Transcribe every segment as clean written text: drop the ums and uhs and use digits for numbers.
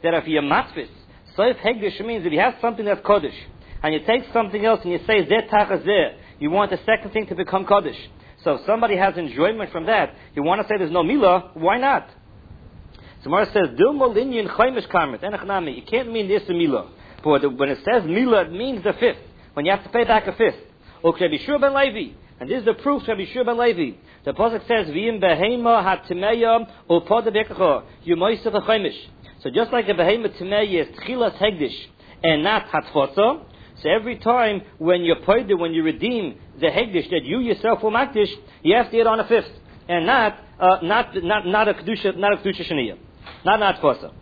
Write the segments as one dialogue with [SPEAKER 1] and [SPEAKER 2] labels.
[SPEAKER 1] that if you're matfis, soif hegdish means if you have something that's kodesh, and you take something else and you say zeh tachazeh, you want the second thing to become kodesh. So if somebody has enjoyment from that, you want to say there's no milah, why not? So Gemara says, Dilmo linyan chaimish karmet, enachnami. You can't mean this a milah. But when it says milah, it means the fifth. When you have to pay back a fifth. Ukrebishur ben Levi. And this is the proof, Rabishur ben Levi. The pasuk says, V'im behema hatimeya upoda bekacha. You moisav a chaimish. So just like a behema timeya is tchilas hegdish and not hatfosa, so every time when you poida, when you redeem the hegdish that you yourself will makdish, you have to eat on a fifth. And not a kedusha sheniyah. Not kosa.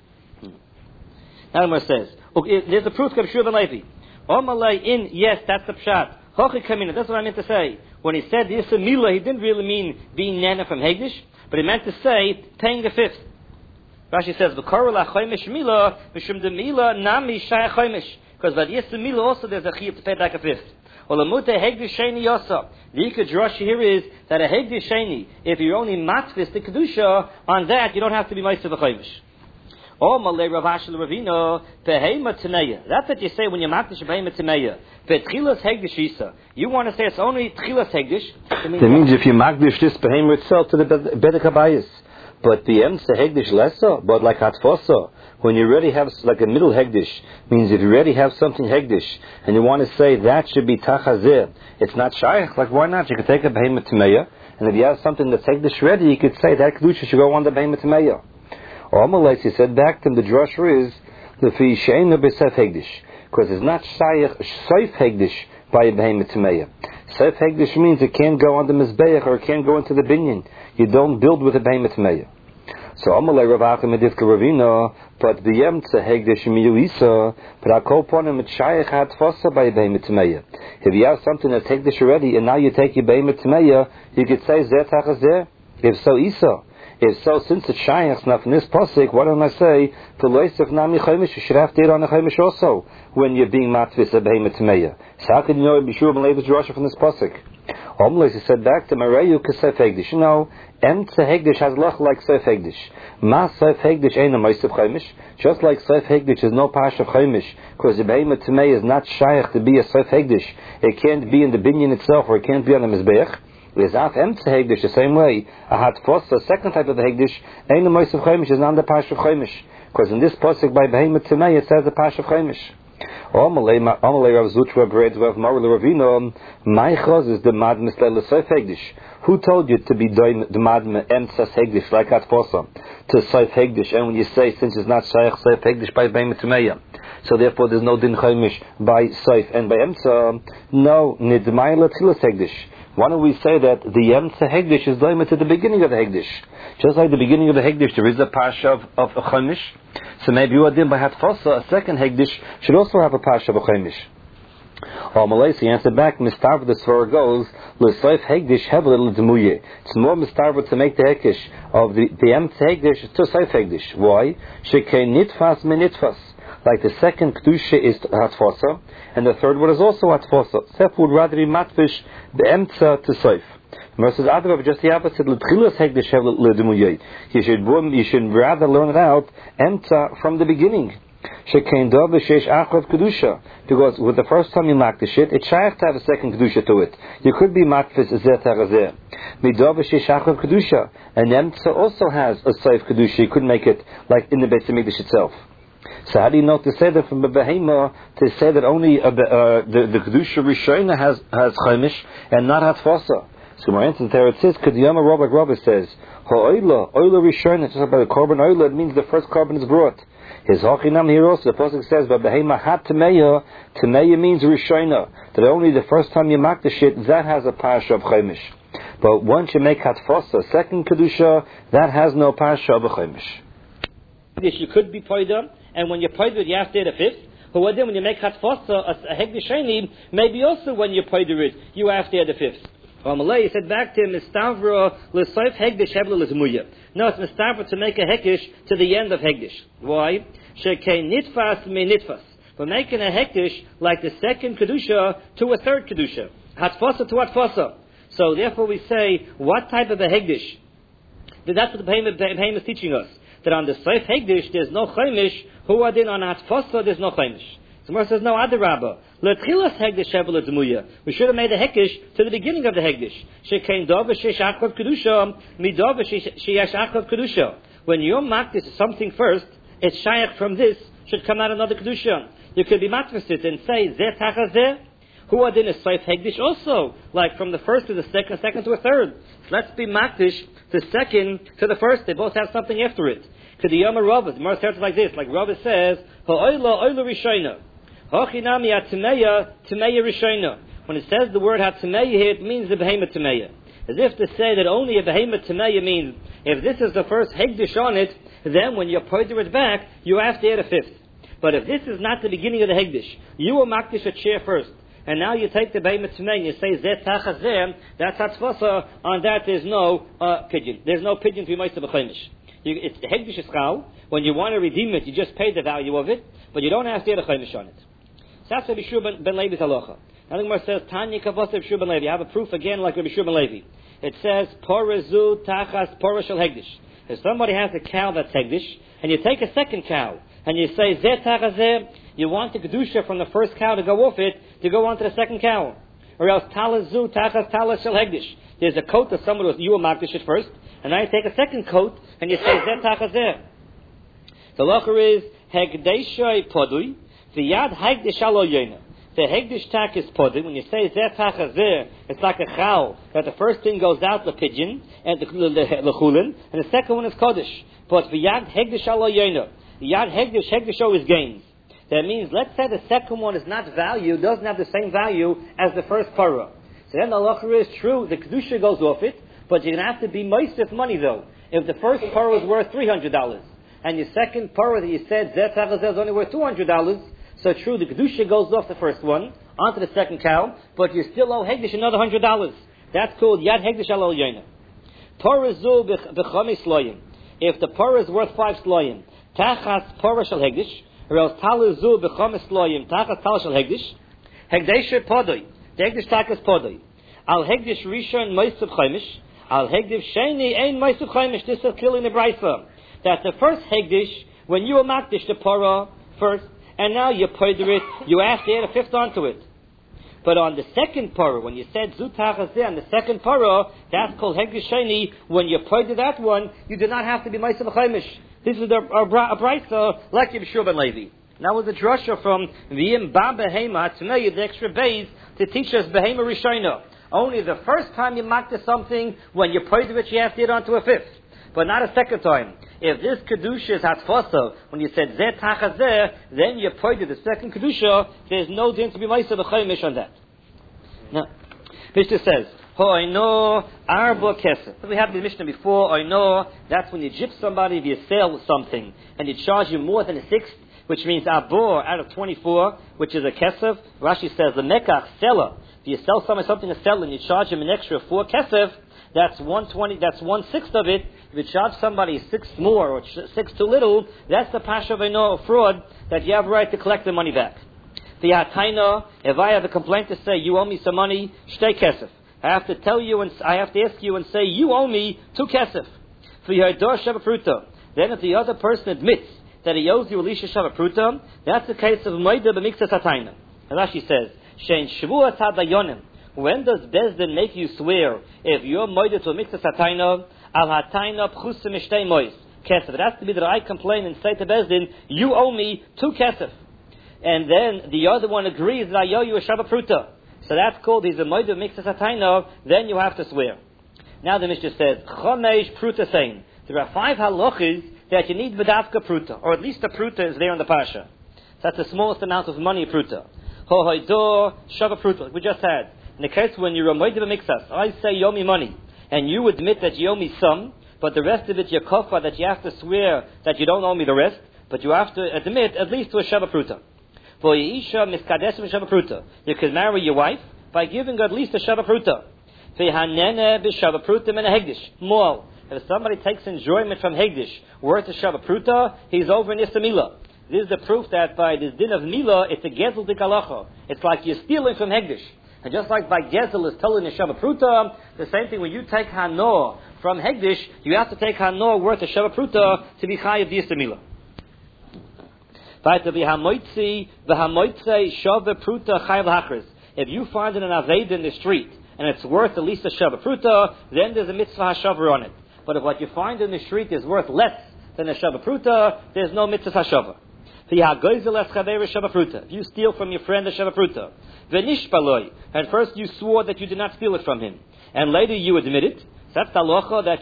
[SPEAKER 1] Now the says, okay, there's a proof of Shur ben Levi. Omalei in, yes, that's the pshat. Hochi kamina, that's what I meant to say. When he said this milah, he didn't really mean being nana from Hegdish, but he meant to say paying the fifth. Rashi says, v'koru la choimish milah, v'shum de milah nami shaya choimish. Because by the milah also there's a chiyuv to pay back a fifth. Well, amute Hegdish sheni yosa. The ikad drash here is that a Hegdish sheni, if you're only matfis the kedusha, on that you don't have to be meisav v'choimish. Oh, malay Rav Ashel Ravino, behema teneya. That's what you say when you're matfish behema teneya. Betchilas hegdish isa. You want to say it's only tchilas hegdish. That
[SPEAKER 2] means if you magdish this behema itself to the bedek habayis. But the emsa hegdish lesser, but like hatfosa. When you already have like a middle hegdish, means if you already have something hegdish, and you want to say that should be tachazir, it's not shaykh, like why not? You could take a behema temeya, and if you have something that's hegdish ready, you could say that kedusha should go on the behema temeya. Or Amalek, he said back to him, the drasher is the fi she'ena b'sef hegdish, because it's not shaykh soif hegdish by a behema temeya. Soif hegdish means it can't go on the mizbeach or it can't go into the binyan. You don't build with a behema temeya. So Amalei Rav Achim Edivka Ravina, but the Yemtza Hegdish Miyuisa, but I call upon him at Shaykh Hatfosa by Behemah Tmeya. If you have something that's Hegdish already, and now you take your Behemah Tmeya, you could say Zeh Tachazeh. If so, Isa. If so, since it's Shaykh, now from this Pasik, why don't I say, to Loisef Nami Chaimish, you should have to eat on a Chaimish also, when you're being Matvis a Behemah Tmeya. So how can you know Bishur Ben Levi's Rosh from this Pasik? Omlis, he said back to Marayu Kasef Hegdish. You know, Emtza Hegdish has lach like Seif Hegdish. Ma Seif Hegdish ain't a Meisav Chaimish. Just like Seif Hegdish is no Pash of Chaimish, because the Behemah Tamei is not Shaykh to be a Seif Hegdish. It can't be in the binyan itself, or it can't be on the Mizbeach. Is af Emtza Hegdish the same way. A Hatfos, the second type of Hegdish, ain't a Meisav Chaimish, is not the Pash of Chaimish. Because in this pasuk by Behemah Tamei it says the Pash of Chaimish. Amalei Rav Zutra Bred Rav Marul Ravino, Maichos is the Mad Mislel Seif Hegdish. Who told you to be doing the Mad Emtsas Hegdish like Atfosa to Seif Hegdish? And when you say since it's not Shaykh Seif Hegdish by Behemah Tameya, so therefore there's no Din Chaimish by Seif and by Emtsa, no Nidmayla Tchilas Hegdish. Why don't we say that the Emtsa Hegdish is doing it to the beginning of the Hegdish? Just like the beginning of the Hegdish, there is a Pasha of a Chaimish. So maybe you are din by Hatfosa, a second Hegdish should also have a Pasha of a Chaimish. Malaysia answered back, Mistarva the Svar goes, L'Soif Hegdish Hevel L'Demuye. It's more Mistarva to make the Hekish of the Emtsa Hegdish to Soif Hegdish. Why? Shekei Nitfas Minitfas. Like the second Kedusha is Hatfosa, and the third one is also Hatfosa. Sef would rather be Matfish the Emtsa to Soif. Versus Adrab, just the opposite. L'Tchilas Hegdish Hevel L'Demuye. You should rather learn it out Emtsa from the beginning. Shekein Dov Shesh Achrav Kedusha, because with the first time you mark the shit, it's shaykh to have a second Kedusha to it. You could be matfis Zeh Tarazeh. Midov Shesh Achrav Kedusha, and Emtsa also has a Seif Kedusha. You couldn't make it like in the Beit HaMikdash itself. So how do you know to say that from the Behemah, to say that only the Kedusha Rishona has Chaimish and not Hatfosa? So my answer there it says, Kediyama Rabbi says, Ha'oila, Oila Rishona, just like by the Korban Oila, it means the first Korban is brought. His Hachinam here also, the Pasuk says, but Behemah hat Tameya, Tameya means Rishona, that only the first time you mark the shit, that has a Pasha of Chaimish. But once you make Hatfosa, second Kedusha, that has no Pasha of a Chaimish.
[SPEAKER 1] You could be Poida, and when you're Poida, you have to add a fifth. But then when you make Hatfosa, a Hegdish Sheni, maybe also when you Poida it, you have to add a fifth. Malay said back to him, Mistavra l'soif hegdish hevel l'zmuya. No, it's mistavra to make a hekdish to the end of hegdish. Why? Shekei nitfas me nitfas. We're making a hekdish like the second kedusha to a third kedusha. Hatfasa to hatfasa. So therefore we say, what type of a hegdish? That's what the Behemah is teaching us. that on the Seif Hegdish there's no Chaimish, who are then on Hatfosa there's no Chaimish. So Mar says, no, Adarabba. L'tchilas Hegdish Shevel D'muya. We should have made a Hekish to the beginning of the Hegdish. Shekein Dov Shesh Achav Kedusha, Midov Shesh Achav Kedusha. When your Makdis is something first, it's Shayach from this, should come out another Kedusha. You could be Matvasit and say, Zeh Tachazeh. Who are then a Seif Hegdish also, like from the first to the second to a third. So let's be Makdish, the second to the first. They both have something after it. To the Yom Rabbah, the Gemara starts like this, like Rabbah says, Ha'oila oila rishayna, ha'chinami ha'timeya timeya rishayna. When it says the word ha'timeya here, it means the behemoth timeya. As if to say that only a behemoth timeya means, if this is the first Hegdish on it, then when you pointer it back, you have to add a fifth. But if this is not the beginning of the Hegdish, you will Makdish a chair first. And now you take the behemoth timeya and you say zeh tachazeh, that's hatzvasa. On that there's no pigeon. There's no pigeon to be meitzah b'chaimish. It's the hegdish ischal. When you want to redeem it, you just pay the value of it, but you don't have to add a chaimish on it. So that's Rabbi Shua ben Levi's halacha. Now the Gemara says Tanya kavos Rabbi Shua ben Levi. I have a proof again like Rabbi Shua ben Levi. It says porazu tachas pora shel hegdish. If somebody has a cow that's hegdish, and you take a second cow and you say zeh tachazeh, you want the kedusha from the first cow to go off it to go on to the second cow. Or else talazu tachas talas shel hegdish. There's a coat that someone was you will makdish it first, and now you take a second coat and you say zeh tachazeh. The locher is hegdeshoi podui, the yad hegdish alo yena. The hegdish tak is podui. When you say zeh tachazeh, it's like a chal that the first thing goes out the pigeon and the chulin, and the second one is kodesh. But the yad hegdish alo yena. The yad hegdish always gains. That means, let's say the second one is not value, doesn't have the same value as the first parah. So then the halacha is true, the kedusha goes off it, but you're going to have to be moisef money though. If the first parah is worth $300, and your second parah that you said, zeh tachazeh, is only worth $200, so true, the kedusha goes off the first one, onto the second cow, but you still owe hegdish another $100. That's called yad hegdish al yoyna. Parah zu b'chamis sloyim. If the parah is worth 5 sloyim, tachas parah shal hegdish, or else taluzu b'chamis sloyim tachas tal shel hegdish. Hegdish podoi. The hegdish takas podoi. Al hegdish rishon meisav chaimish. Al hegdish sheni ein meisav chaimish. This is killing the brayso. That the first hegdish, when you makdish the parah first, and now you poider it, you have to add a fifth onto it. But on the second parah, when you said zu tachazeh on the second parah, that's called hegdish sheni. When you poider that one, you do not have to be meisav chaimish. This is a brayso like Rabbi Shua ben Levi. Now with the drasha from V'im ba behema tnei the extra base to teach us behema rishayna. Only the first time you makta something, when you pointed it, you have to get onto a fifth, but not a second time. If this kedusha is hatfasa, when you said zeh tachazeh, then you pointed the second kedusha. There's no din to be ma'isa b'chayimish on that. Now, Mishnah says, Ho'ino arba kesef. We had the Mishnah before. Ho'ino, that's when you gyp somebody if you sell something and you charge you more than a sixth, which means abor out of 24, which is a kesef. Rashi says the mekach seller. If you sell something to sell and you charge him an extra 4 kesef, that's 1/20. That's 1/6 of it. If you charge somebody 6 more or 6 too little, that's the pasha of a fraud that you have a right to collect the money back. The hataina, if I have a complaint to say you owe me some money, shtei kesef. I have to tell you and I have to ask you and say you owe me 2 kesef. For yador shavapruta. Then if the other person admits that he owes you elisha shavapruta, that's the case of moida b'miktas hataina. And Rashi says, shein shvuas hadayonim. When does Bezdin make you swear if you're moida to a miktas hataina? Al hataina pchusim mishtei mois kesef. It has to be that I complain and say to Bezdin, you owe me 2 kesef. And then the other one agrees that I owe you a shavapruta. So that's called, he's a moida mixas hataina, then you have to swear. Now the Mishnah says, Chomesh pruta sein. There are 5 halachas that you need v'davka pruta, or at least the pruta is there in the pasha. So that's the smallest amount of money pruta. Hohoidor shava pruta, like we just had. In the case when you're a moida mixas, I say you owe me money, and you admit that you owe me some, but the rest of it you're kofa, that you have to swear that you don't owe me the rest, but you have to admit at least to a shava pruta. For Yisha miskadesh v'shava pruta. You can marry your wife by giving her at least a shava pruta. V'hanene b'shava pruta min a hegdish. More. If somebody takes enjoyment from hegdish worth a shava pruta, he's over in Issamila. This is the proof that by this din of mila, it's a gezel dik halacha. It's like you're stealing from hegdish. And just like by Gezel is told in the Sheva Pruta, the same thing when you take Hanor from Hegdish, you have to take Hanor worth of Sheva Pruta to be Chayav Diyas Mila. If you find it in an Aved in the street, and it's worth at least a Sheva Pruta, then there's a mitzvah hashavah on it. But if what you find in the street is worth less than a Sheva Pruta, there's no mitzvah hashavah. If you steal from your friend a Sheva Pruta, and first you swore that you did not steal it from him, and later you admit it, so that's the halacha that